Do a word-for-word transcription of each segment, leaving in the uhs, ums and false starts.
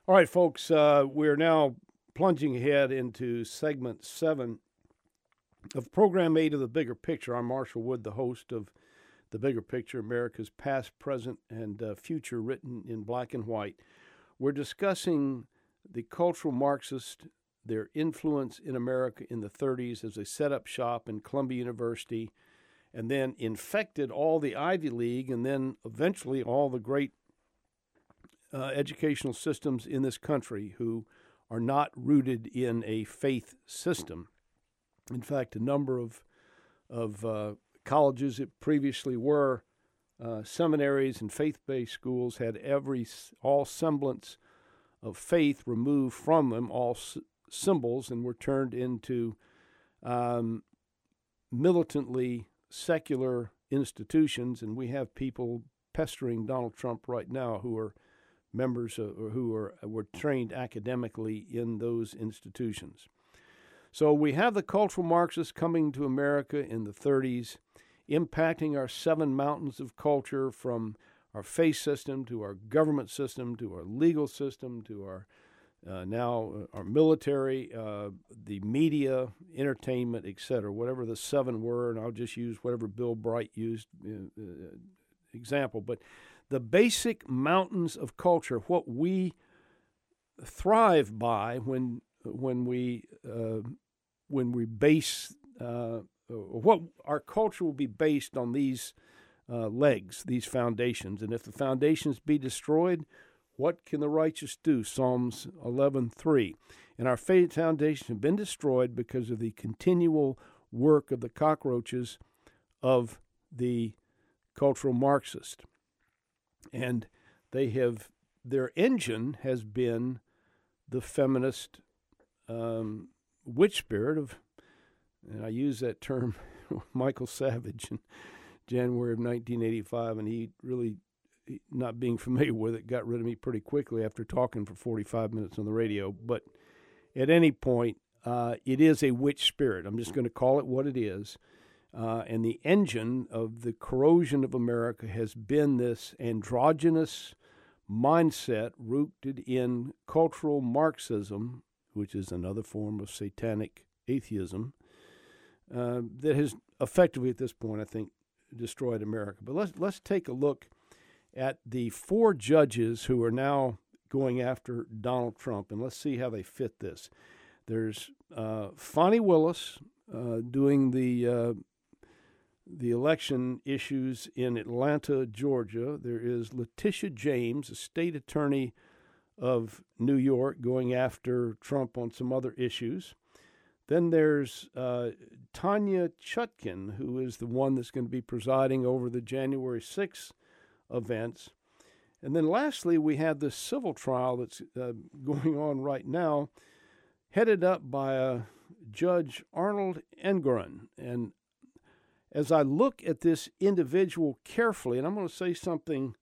All right, folks, uh, we're now plunging ahead into segment seven of program eight of The Bigger Picture. I'm Marshall Wood, the host of The Bigger Picture, America's past, present, and uh, future written in black and white. We're discussing the cultural Marxists, their influence in America in the thirties as they set up shop in Columbia University and then infected all the Ivy League and then eventually all the great Uh, educational systems in this country who are not rooted in a faith system. In fact, a number of of uh, colleges that previously were uh, seminaries and faith-based schools had every all semblance of faith removed from them, all s- symbols, and were turned into um, militantly secular institutions. And we have people pestering Donald Trump right now who are members of, or who are were trained academically in those institutions. So we have the cultural Marxists coming to America in the thirties, impacting our seven mountains of culture, from our faith system to our government system to our legal system to our uh, now uh, our military, uh, the media, entertainment, et cetera, whatever the seven were, and I'll just use whatever Bill Bright used uh, uh, example, but the basic mountains of culture, what we thrive by when when we uh, when we base uh, what our culture will be based on these uh, legs, these foundations, and if the foundations be destroyed, what can the righteous do? Psalms eleven three, and our faith foundations have been destroyed because of the continual work of the cockroaches of the cultural Marxist. And they have, their engine has been the feminist um, witch spirit of, and I use that term, Michael Savage in January of nineteen eighty-five, and he really, not being familiar with it, got rid of me pretty quickly after talking for forty-five minutes on the radio. But at any point, uh, it is a witch spirit. I'm just going to call it what it is. Uh, and the engine of the corrosion of America has been this androgynous mindset rooted in cultural Marxism, which is another form of satanic atheism, uh, that has effectively at this point, I think, destroyed America. But let's let's take a look at the four judges who are now going after Donald Trump, and let's see how they fit this. There's uh, Fani Willis uh, doing the uh, the election issues in Atlanta, Georgia. There is Letitia James, a state attorney of New York, going after Trump on some other issues. Then there's uh, Tanya Chutkan, who is the one that's going to be presiding over the January sixth events. And then lastly, we have this civil trial that's uh, going on right now, headed up by uh, Judge Arnold Engoron. And as I look at this individual carefully, and I'm going to say something,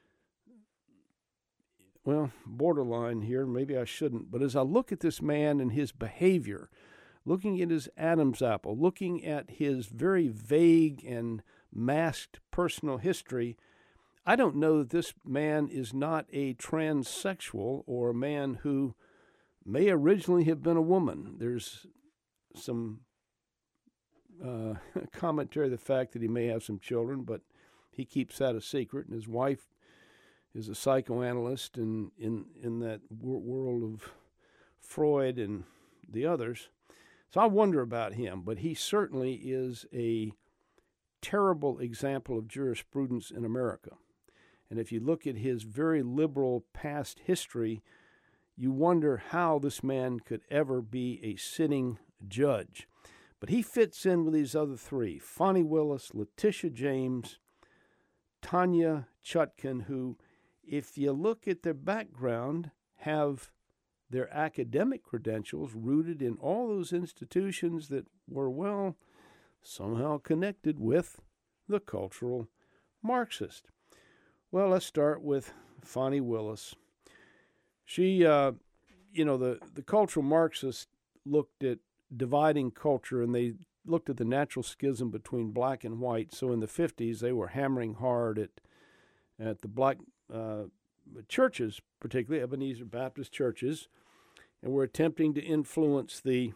well, borderline here, maybe I shouldn't, but as I look at this man and his behavior, looking at his Adam's apple, looking at his very vague and masked personal history, I don't know that this man is not a transsexual or a man who may originally have been a woman. There's some uh, commentary the fact that he may have some children, but he keeps that a secret. And his wife is a psychoanalyst in, in, in that wor- world of Freud and the others. So I wonder about him, but he certainly is a terrible example of jurisprudence in America. And if you look at his very liberal past history, you wonder how this man could ever be a sitting judge. But he fits in with these other three, Fani Willis, Letitia James, Tanya Chutkan, who, if you look at their background, have their academic credentials rooted in all those institutions that were, well, somehow connected with the cultural Marxist. Well, let's start with Fani Willis. She, uh, you know, the, the cultural Marxists looked at dividing culture, and they looked at the natural schism between black and white. So in the fifties, they were hammering hard at at the black uh, churches, particularly Ebenezer Baptist churches, and were attempting to influence the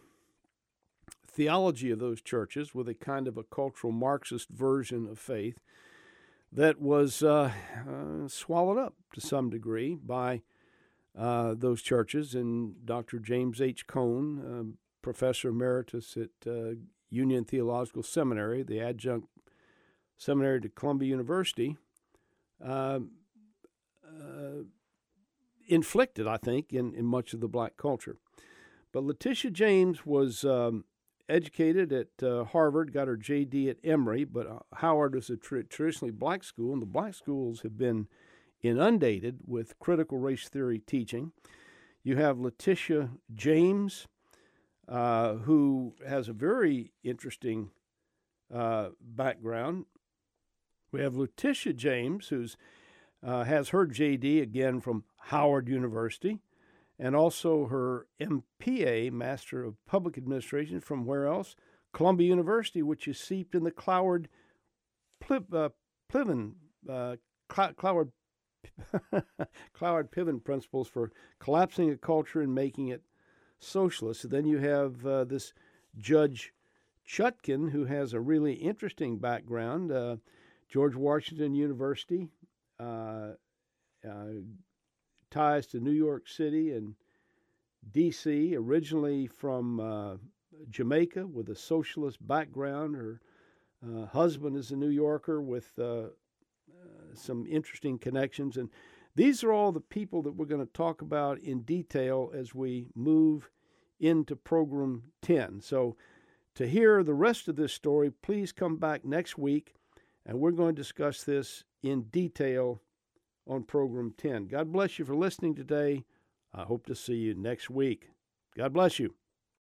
theology of those churches with a kind of a cultural Marxist version of faith that was uh, uh, swallowed up to some degree by uh, those churches. And Doctor James H. Cone, uh, professor emeritus at uh, Union Theological Seminary, the adjunct seminary to Columbia University, uh, uh, inflicted, I think, in, in much of the black culture. But Letitia James was um, educated at uh, Harvard, got her J D at Emory, but uh, Howard is a tra- traditionally black school, and the black schools have been inundated with critical race theory teaching. You have Letitia James, uh, who has a very interesting uh, background. We have Letitia James, who's uh, has her J D again from Howard University, and also her M P A, Master of Public Administration, from where else? Columbia University, which is seeped in the Cloward Pliv, uh, Pliven, uh, Cloward, Cloward Piven principles for collapsing a culture and making it socialist. And then you have uh, this Judge Chutkan, who has a really interesting background. Uh, George Washington University, uh, uh, ties to New York City and D C, originally from uh, Jamaica with a socialist background. Her uh, husband is a New Yorker with uh, uh, some interesting connections. And these are all the people that we're going to talk about in detail as we move into Program ten. So to hear the rest of this story, please come back next week, and we're going to discuss this in detail on Program ten. God bless you for listening today. I hope to see you next week. God bless you.